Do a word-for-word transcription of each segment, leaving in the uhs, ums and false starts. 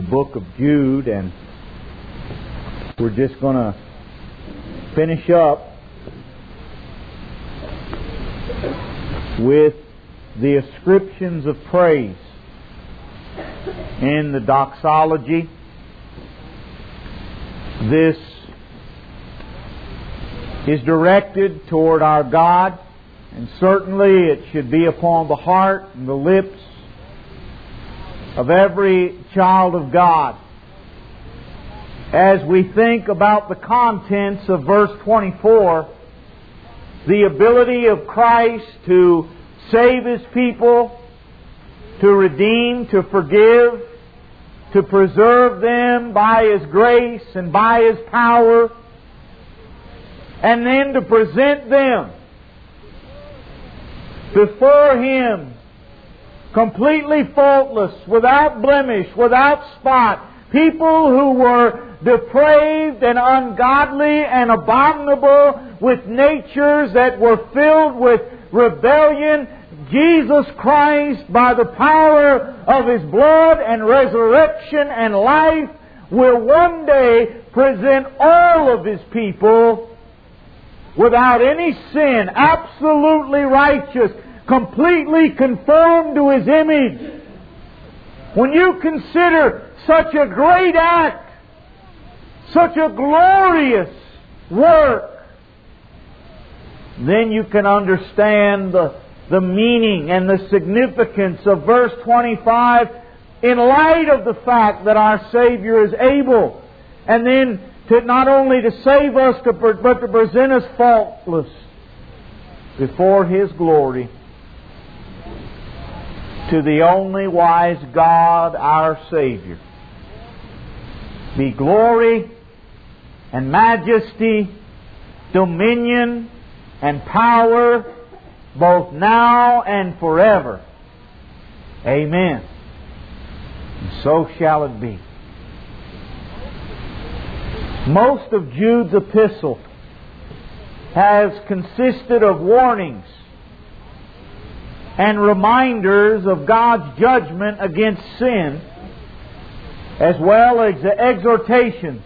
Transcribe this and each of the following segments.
book of Jude, and we're just going to finish up with the ascriptions of praise in the doxology. This is directed toward our God, and certainly it should be upon the heart and the lips of every child of God. As we think about the contents of verse twenty-four, the ability of Christ to save His people, to redeem, to forgive, to preserve them by His grace and by His power, and then to present them before Him completely faultless, without blemish, without spot. People who were depraved and ungodly and abominable, with natures that were filled with rebellion. Jesus Christ, by the power of His blood and resurrection and life, will one day present all of His people without any sin, absolutely righteous, completely conformed to His image. When you consider such a great act, such a glorious work, then you can understand the, the meaning and the significance of verse twenty-five in light of the fact that our Savior is able, and then to not only to save us, but to present us faultless before His glory. To the only wise God, our Savior, be glory and majesty, dominion and power, both now and forever. Amen. And so shall it be. Most of Jude's epistle has consisted of warnings and reminders of God's judgment against sin, as well as exhortations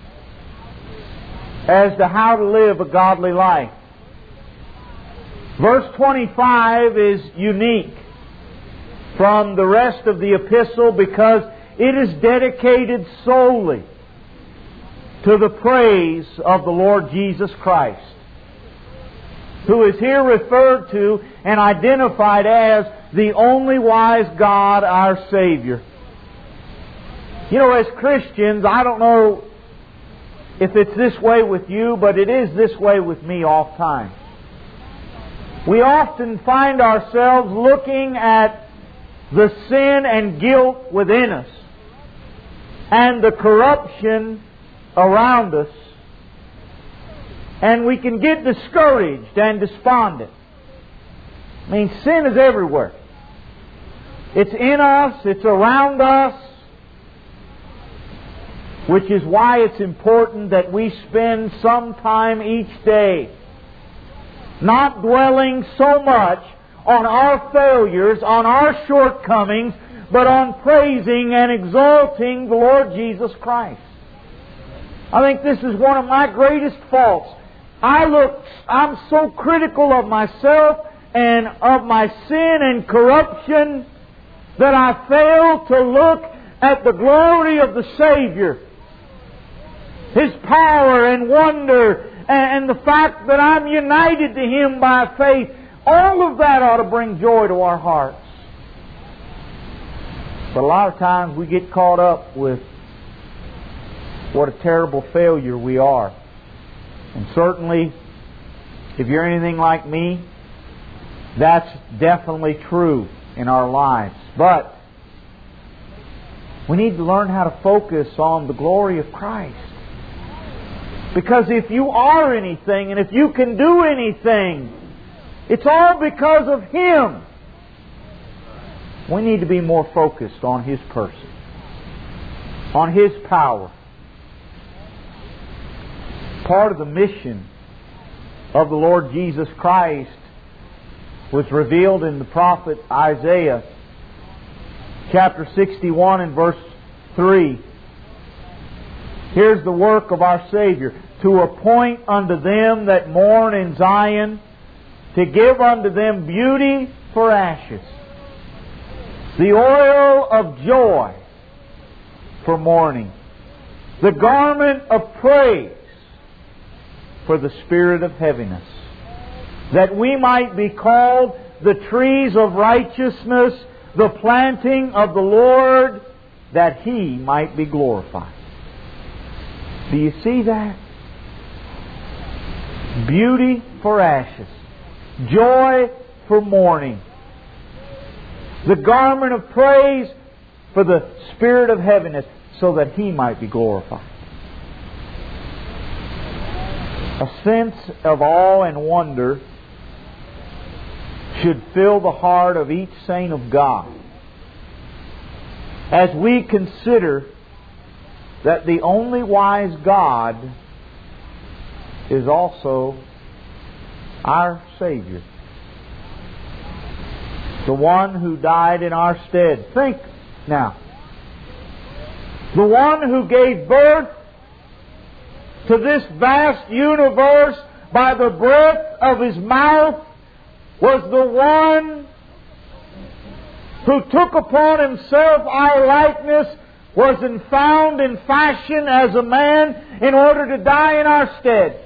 as to how to live a godly life. Verse twenty-five is unique from the rest of the epistle because it is dedicated solely to the praise of the Lord Jesus Christ, who is here referred to and identified as the only wise God, our Savior. You know, as Christians, I don't know if it's this way with you, but it is this way with me all the time. We often find ourselves looking at the sin and guilt within us and the corruption around us, and we can get discouraged and despondent. I mean, sin is everywhere. It's in us, it's around us, which is why it's important that we spend some time each day not dwelling so much on our failures, on our shortcomings, but on praising and exalting the Lord Jesus Christ. I think this is one of my greatest faults. I look, I'm so critical of myself and of my sin and corruption that I fail to look at the glory of the Savior, His power and wonder, and the fact that I'm united to Him by faith. All of that ought to bring joy to our hearts. But a lot of times we get caught up with what a terrible failure we are. And certainly, if you're anything like me, that's definitely true in our lives. But we need to learn how to focus on the glory of Christ. Because if you are anything, and if you can do anything, it's all because of Him. We need to be more focused on His person, on His power. Part of the mission of the Lord Jesus Christ was revealed in the prophet Isaiah, chapter sixty-one and verse three. Here's the work of our Savior. To appoint unto them that mourn in Zion, to give unto them beauty for ashes, the oil of joy for mourning, the garment of praise for the spirit of heaviness, that we might be called the trees of righteousness, the planting of the Lord, that He might be glorified. Do you see that? Beauty for ashes, joy for mourning, the garment of praise for the spirit of heaviness, so that He might be glorified. A sense of awe and wonder should fill the heart of each saint of God as we consider that the only wise God is also our Savior, the one who died in our stead. Think now. The one who gave birth to this vast universe by the breath of His mouth was the one who took upon Himself our likeness, was in found in fashion as a man in order to die in our stead.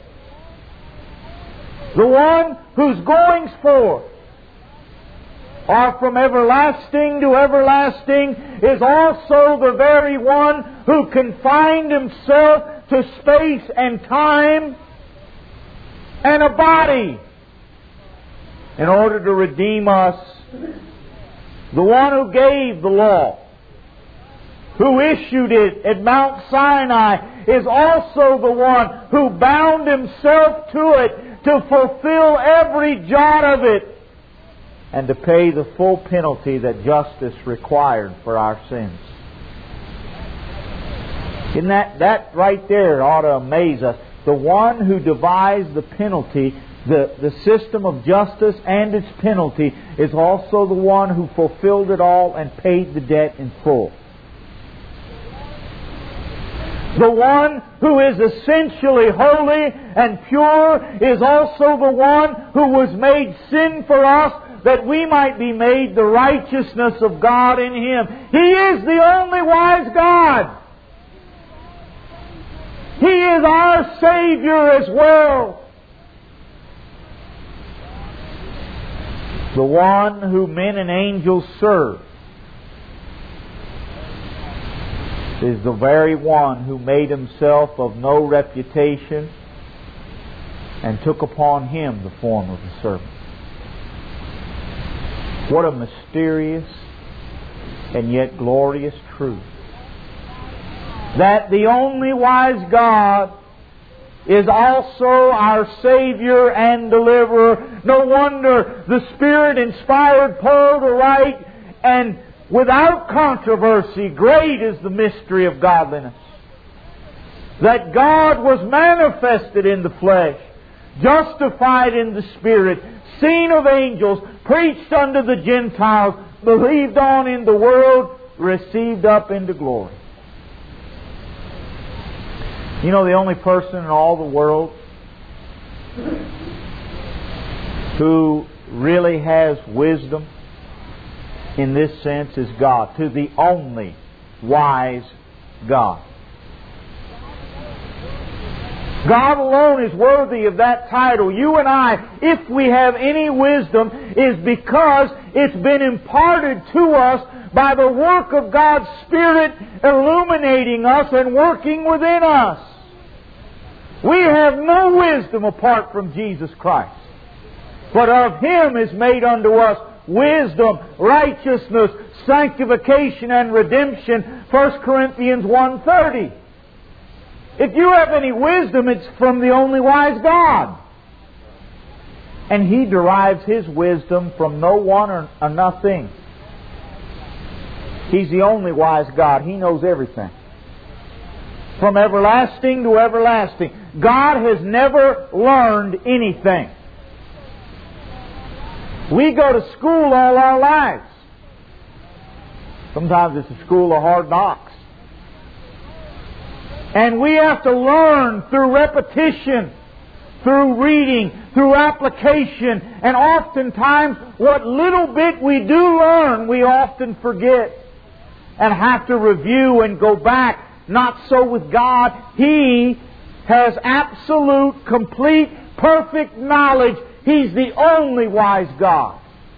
The one whose goings forth are from everlasting to everlasting is also the very one who confined Himself to space and time and a body in order to redeem us. The one who gave the law, who issued it at Mount Sinai, is also the one who bound Himself to it to fulfill every jot of it and to pay the full penalty that justice required for our sins. Isn't that, that right there ought to amaze us. The one who devised the penalty, the, the system of justice and its penalty, is also the one who fulfilled it all and paid the debt in full. The one who is essentially holy and pure is also the one who was made sin for us, that we might be made the righteousness of God in Him. He is the only wise God. He is our Savior as well. The one who men and angels serve is the very one who made Himself of no reputation and took upon Him the form of a servant. What a mysterious and yet glorious truth. That the only wise God is also our Savior and Deliverer. No wonder the Spirit inspired Paul to write, and without controversy, great is the mystery of godliness. That God was manifested in the flesh, justified in the Spirit, seen of angels, preached unto the Gentiles, believed on in the world, received up into glory. You know, the only person in all the world who really has wisdom in this sense is God. To the only wise God. God alone is worthy of that title. You and I, if we have any wisdom, is because it's been imparted to us by the work of God's Spirit illuminating us and working within us. We have no wisdom apart from Jesus Christ. But of Him is made unto us wisdom, righteousness, sanctification, and redemption. First Corinthians one thirty. If you have any wisdom, it's from the only wise God. And He derives His wisdom from no one or, or nothing. He's the only wise God. He knows everything. From everlasting to everlasting. God has never learned anything. We go to school all our lives. Sometimes it's a school of hard knocks. And we have to learn through repetition, through reading, through application. And oftentimes, what little bit we do learn, we often forget and have to review and go back. Not so with God. He has absolute, complete, perfect knowledge. He's the only wise God.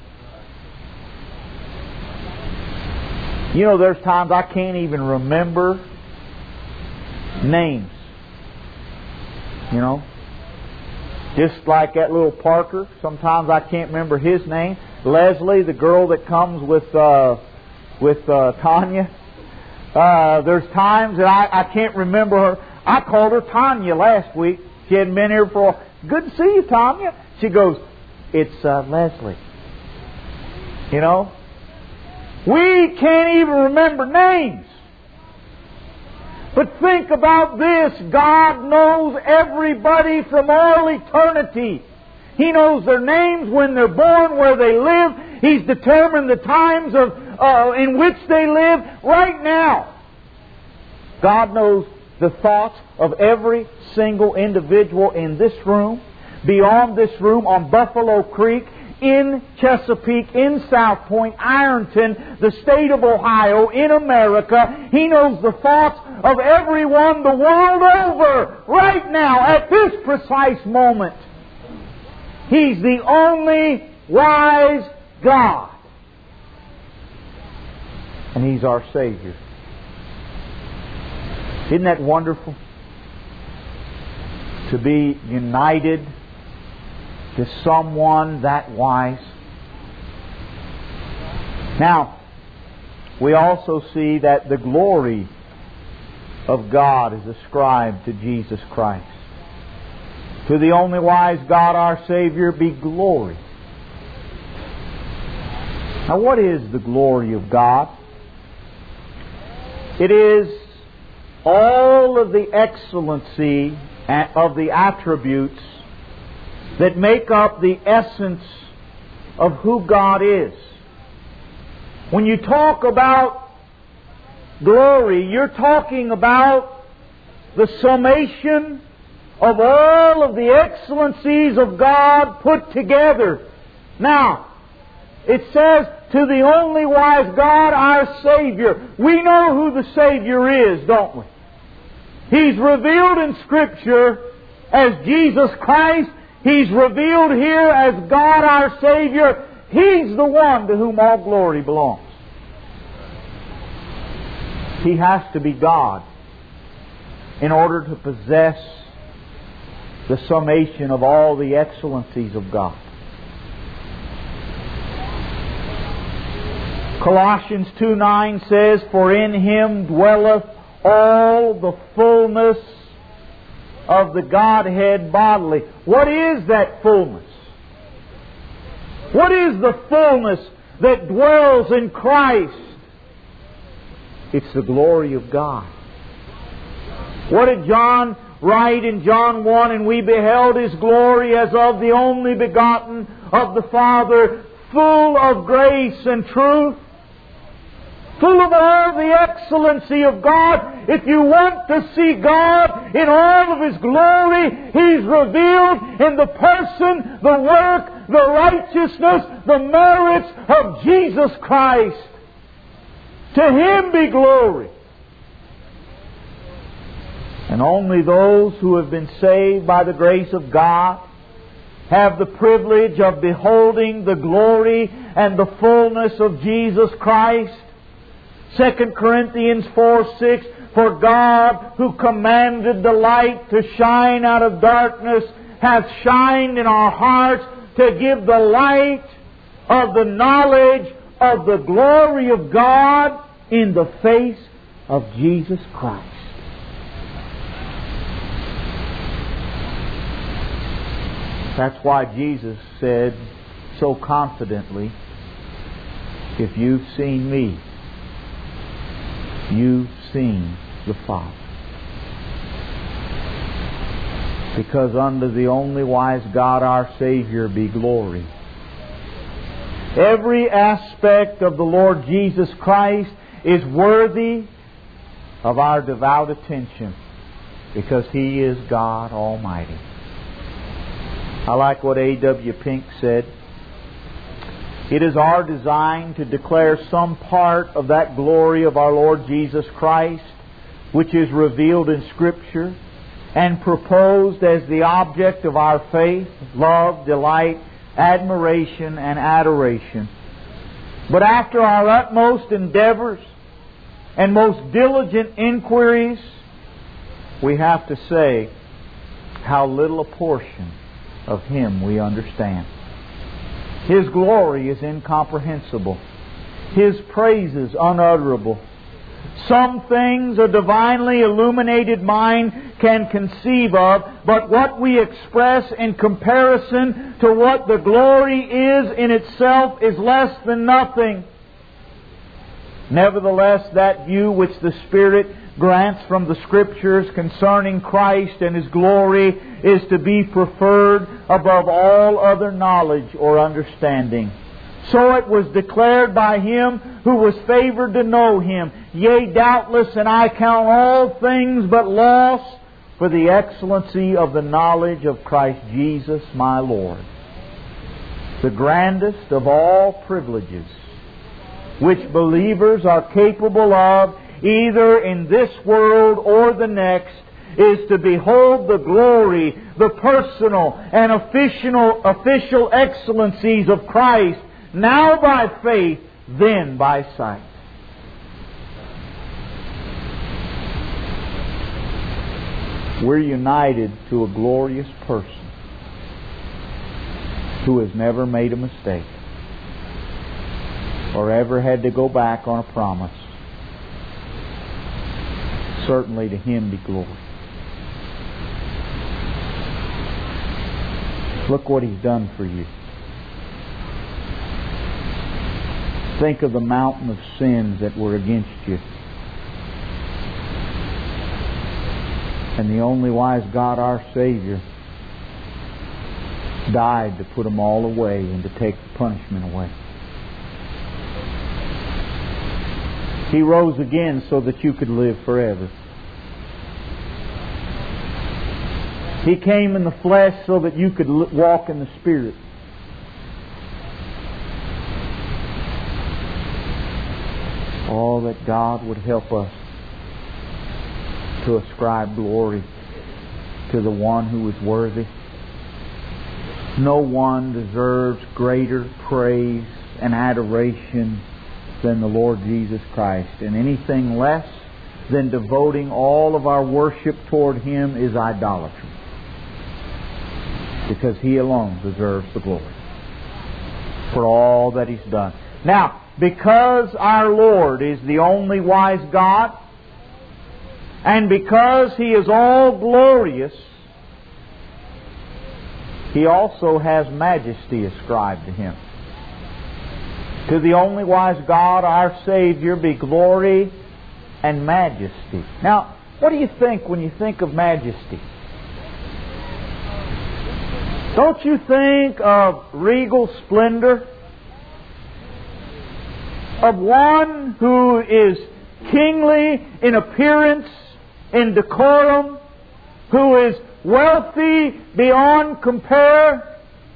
You know, there's times I can't even remember names. You know? Just like that little Parker. Sometimes I can't remember his name. Leslie, the girl that comes with uh, with uh, Tanya. Uh, there's times that I, I can't remember her. I called her Tanya last week. She hadn't been here for a... Good to see you, Tanya. She goes, it's uh, Leslie. You know? We can't even remember names. But think about this. God knows everybody from all eternity. He knows their names, when they're born, where they live. He's determined the times of uh, in which they live. Right now, God knows the thoughts of every single individual in this room, beyond this room, on Buffalo Creek, in Chesapeake, in South Point, Ironton, the state of Ohio, in America. He knows the thoughts of everyone the world over, right now, at this precise moment. He's the only wise God. And He's our Savior. Isn't that wonderful? To be united to someone that wise. Now, we also see that the glory of God is ascribed to Jesus Christ. To the only wise God, our Savior, be glory. Now, what is the glory of God? It is all of the excellency of the attributes that make up the essence of who God is. When you talk about glory, you're talking about the summation of all of the excellencies of God put together. Now, it says, to the only wise God, our Savior. We know who the Savior is, don't we? He's revealed in Scripture as Jesus Christ. He's revealed here as God our Savior. He's the one to whom all glory belongs. He has to be God in order to possess the summation of all the excellencies of God. Colossians two nine says, for in Him dwelleth all the fullness of the Godhead bodily. What is that fullness? What is the fullness that dwells in Christ? It's the glory of God. What did John write in John one? And we beheld His glory as of the only begotten of the Father, full of grace and truth. Full of all the excellency of God. If you want to see God in all of His glory, He's revealed in the person, the work, the righteousness, the merits of Jesus Christ. To Him be glory. And only those who have been saved by the grace of God have the privilege of beholding the glory and the fullness of Jesus Christ. Second Corinthians four six, for God, who commanded the light to shine out of darkness, hath shined in our hearts to give the light of the knowledge of the glory of God in the face of Jesus Christ. That's why Jesus said so confidently, if you've seen me, you've seen the Father. Because unto the only wise God our Savior be glory. Every aspect of the Lord Jesus Christ is worthy of our devout attention. because He is God Almighty. I like what A W Pink said. It is our design to declare some part of that glory of our Lord Jesus Christ, which is revealed in Scripture and proposed as the object of our faith, love, delight, admiration, and adoration. But after our utmost endeavors and most diligent inquiries, we have to say how little a portion of Him we understand. His glory is incomprehensible. His praises unutterable. Some things a divinely illuminated mind can conceive of, but what we express in comparison to what the glory is in itself is less than nothing. Nevertheless, that view which the Spirit grants from the Scriptures concerning Christ and His glory is to be preferred above all other knowledge or understanding. So it was declared by Him who was favored to know Him. Yea, doubtless, and I count all things but loss for the excellency of the knowledge of Christ Jesus my Lord. The grandest of all privileges which believers are capable of, either in this world or the next, is to behold the glory, the personal and official, official excellencies of Christ, now by faith, then by sight. We're united to a glorious person who has never made a mistake or ever had to go back on a promise. Certainly to Him be glory. Look what He's done for you. Think of the mountain of sins that were against you. And the only wise God, our Savior, died to put them all away and to take the punishment away. He rose again so that you could live forever. He came in the flesh so that you could walk in the Spirit. Oh, that God would help us to ascribe glory to the one who is worthy. No one deserves greater praise and adoration than the Lord Jesus Christ. And anything less than devoting all of our worship toward Him is idolatry. Because He alone deserves the glory for all that He's done. Now, because our Lord is the only wise God, and because He is all glorious, He also has majesty ascribed to Him. To the only wise God, our Savior, be glory and majesty. Now, what do you think when you think of majesty? Don't you think of regal splendor? Of one who is kingly in appearance, in decorum, who is wealthy beyond compare?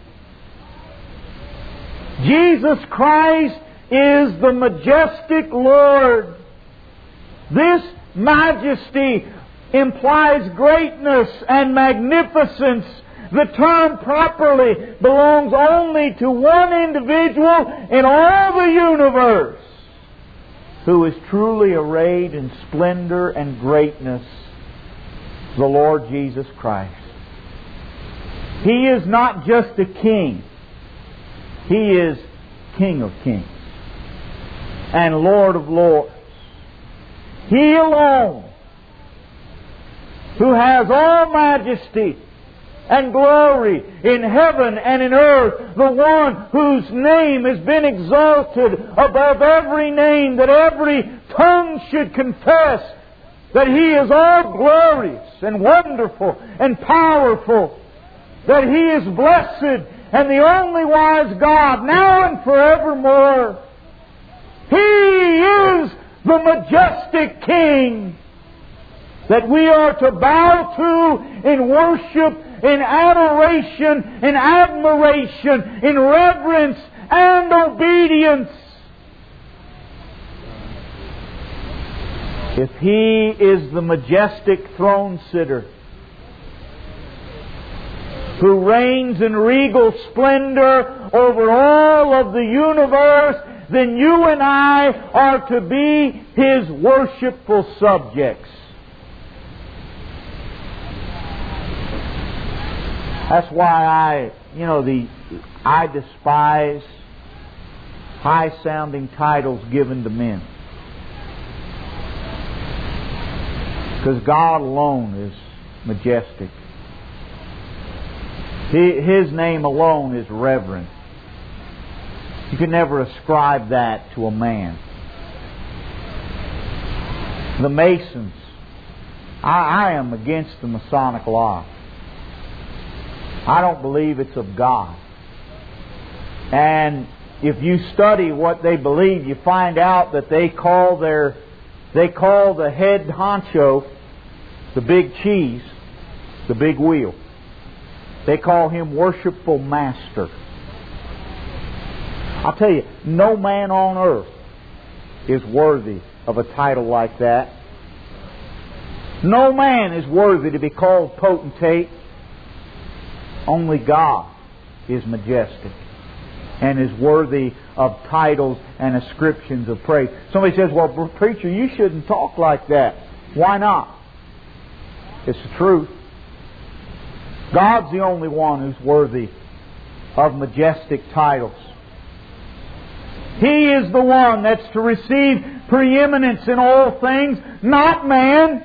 Jesus Christ is the majestic Lord. This majesty implies greatness and magnificence. The term properly belongs only to one individual in all the universe who is truly arrayed in splendor and greatness, the Lord Jesus Christ. He is not just a king. He is King of kings and Lord of lords. He alone, who has all majesty and glory in heaven and in earth, the one whose name has been exalted above every name, that every tongue should confess that He is all glorious and wonderful and powerful, that He is blessed and the only wise God, now and forevermore. He is the majestic King. that we are to bow to in worship, in adoration, in admiration, in reverence and obedience. If He is the majestic throne sitter who reigns in regal splendor over all of the universe, then you and I are to be His worshipful subjects. That's why I, you know, the I despise high-sounding titles given to men. Because God alone is majestic. His name alone is reverent. You can never ascribe that to a man. The Masons, I, I am against the Masonic law. I don't believe it's of God. And if you study what they believe, you find out that they call their they call the head honcho, the big cheese, the big wheel. They call him worshipful master. I'll tell you, no man on earth is worthy of a title like that. No man is worthy to be called potentate. Only God is majestic and is worthy of titles and ascriptions of praise. Somebody says, well, preacher, you shouldn't talk like that. Why not? It's the truth. God's the only one who's worthy of majestic titles. He is the one that's to receive preeminence in all things, not man.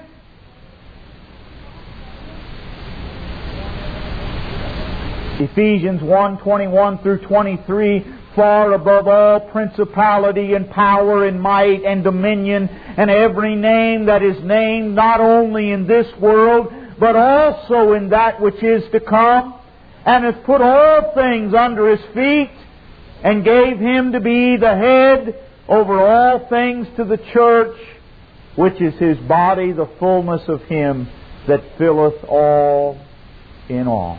Ephesians one, twenty-one through twenty-three, far above all principality and power and might and dominion and every name that is named, not only in this world, but also in that which is to come, and hath put all things under His feet, and gave Him to be the head over all things to the church, which is His body, the fullness of Him that filleth all in all.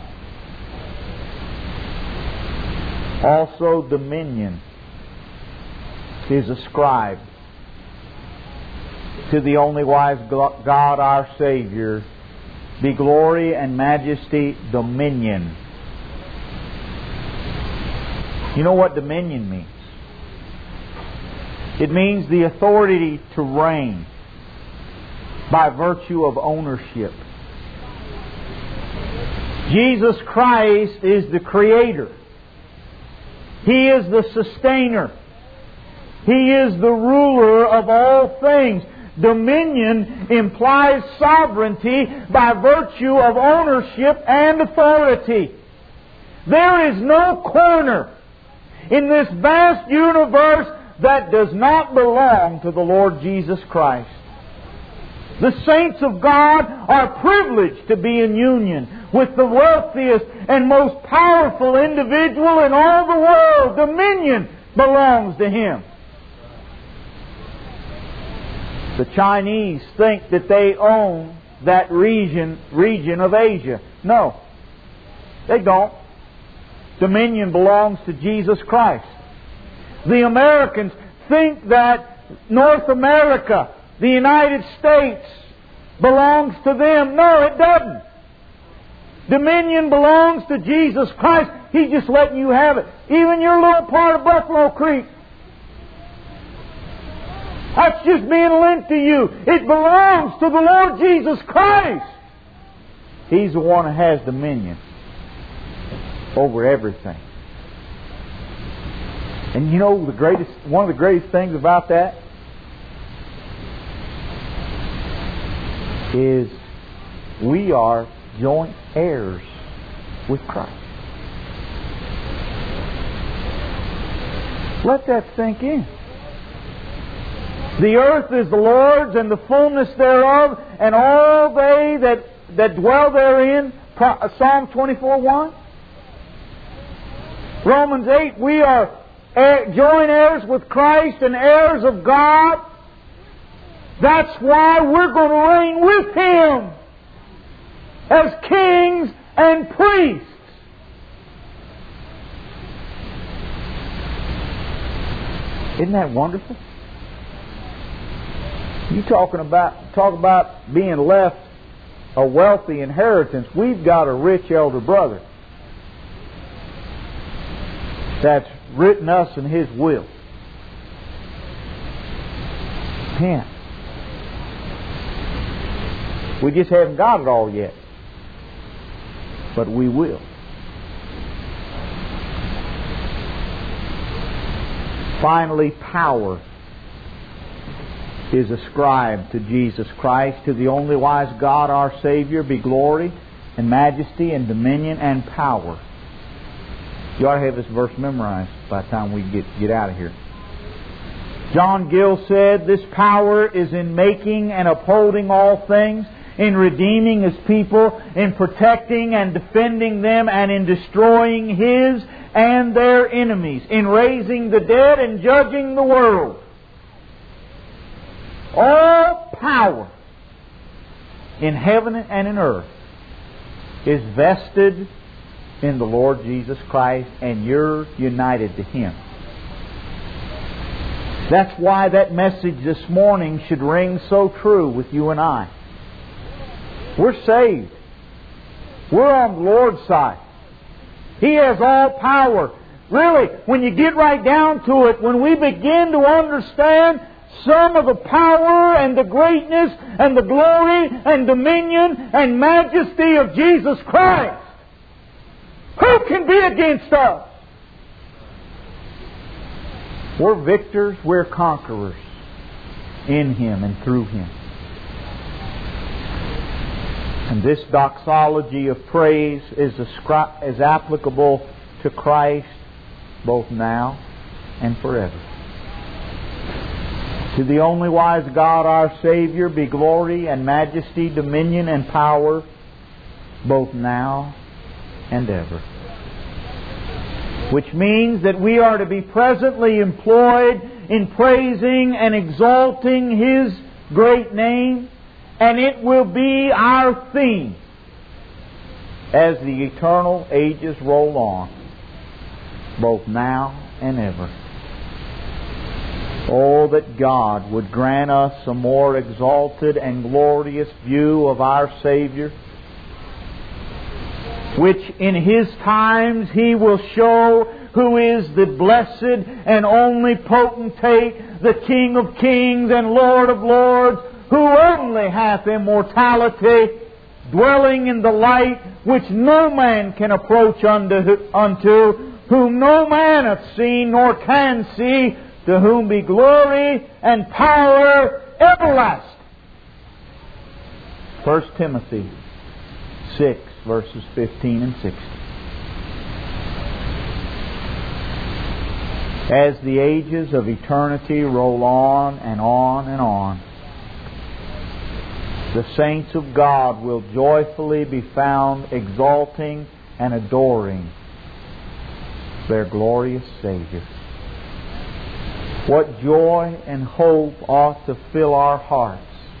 Also dominion is ascribed to the only wise God our Savior, be glory and majesty, dominion. You know what dominion means? It means the authority to reign by virtue of ownership. Jesus Christ is the Creator. He is the sustainer. He is the ruler of all things. Dominion implies sovereignty by virtue of ownership and authority. There is no corner in this vast universe that does not belong to the Lord Jesus Christ. The saints of God are privileged to be in union with the wealthiest and most powerful individual in all the world. Dominion belongs to Him. The Chinese think that they own that region, region of Asia. No, they don't. Dominion belongs to Jesus Christ. The Americans think that North America, the United States, belongs to them. No, it doesn't. Dominion belongs to Jesus Christ. He's just letting you have it. Even your little part of Buffalo Creek. That's just being lent to you. It belongs to the Lord Jesus Christ. He's the one that has dominion over everything. And you know the greatest, one of the greatest things about that is we are joint heirs with Christ. Let that sink in. The earth is the Lord's and the fullness thereof, and all they that, that dwell therein. Psalm twenty-four one. Romans eight, we are heir, joint heirs with Christ and heirs of God. That's why we're going to reign with Him as kings and priests. Isn't that wonderful? You talking about talk about being left a wealthy inheritance. We've got a rich elder brother that's written us in his will. Man, we just haven't got it all yet, but we will. Finally, power is ascribed to Jesus Christ. To the only wise God, our Savior, be glory and majesty and dominion and power. You ought to have this verse memorized by the time we get, get out of here. John Gill said, this power is in making and upholding all things, in redeeming His people, in protecting and defending them, and in destroying His and their enemies, in raising the dead and judging the world. All power in heaven and in earth is vested in the Lord Jesus Christ, and you're united to Him. That's why that message this morning should ring so true with you and I. We're saved. We're on the Lord's side. He has all power. Really, when you get right down to it, when we begin to understand some of the power and the greatness and the glory and dominion and majesty of Jesus Christ, who can be against us? We're victors, we're conquerors in Him and through Him. And this doxology of praise is, ascri- is applicable to Christ both now and forever. To the only wise God, our Savior, be glory and majesty, dominion and power, both now and ever. Which means that we are to be presently employed in praising and exalting His great name, and it will be our theme as the eternal ages roll on, both now and ever. Oh, that God would grant us a more exalted and glorious view of our Savior, which in His times He will show who is the blessed and only potentate, the King of kings and Lord of lords, who only hath immortality, dwelling in the light which no man can approach unto, unto whom no man hath seen nor can see, to whom be glory and power everlasting. First Timothy six, verses fifteen and sixteen. As the ages of eternity roll on and on and on, the saints of God will joyfully be found exalting and adoring their glorious Savior. What joy and hope ought to fill our hearts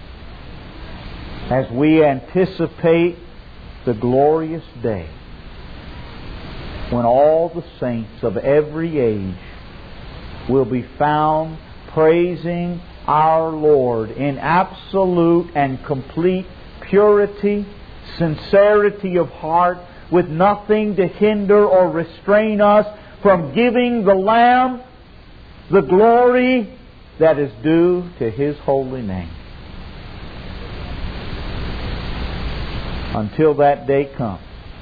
as we anticipate the glorious day when all the saints of every age will be found praising our Lord in absolute and complete purity, sincerity of heart, with nothing to hinder or restrain us from giving the Lamb the glory that is due to His holy name. Until that day comes,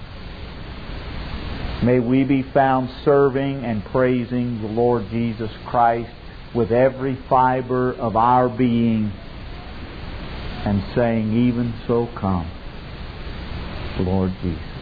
may we be found serving and praising the Lord Jesus Christ with every fiber of our being, and saying, even so come, Lord Jesus.